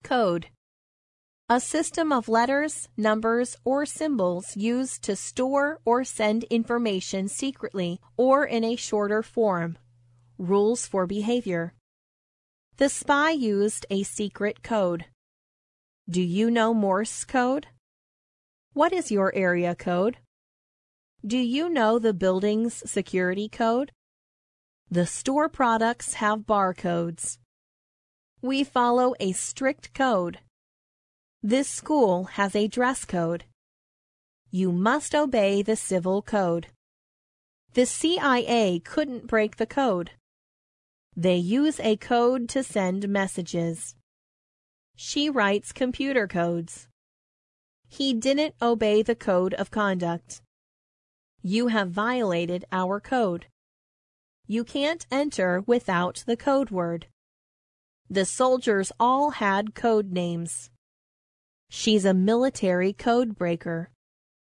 Code. A system of letters, numbers, or symbols used to store or send information secretly or in a shorter form. Rules for behavior. The spy used a secret code. Do you know Morse code? What is your area code? Do you know the building's security code? The store products have barcodes. We follow a strict code. This school has a dress code. You must obey the civil code. The CIA couldn't break the code. They use a code to send messages. She writes computer codes. He didn't obey the code of conduct. You have violated our code. You can't enter without the code word. The soldiers all had code names. She's a military code breaker.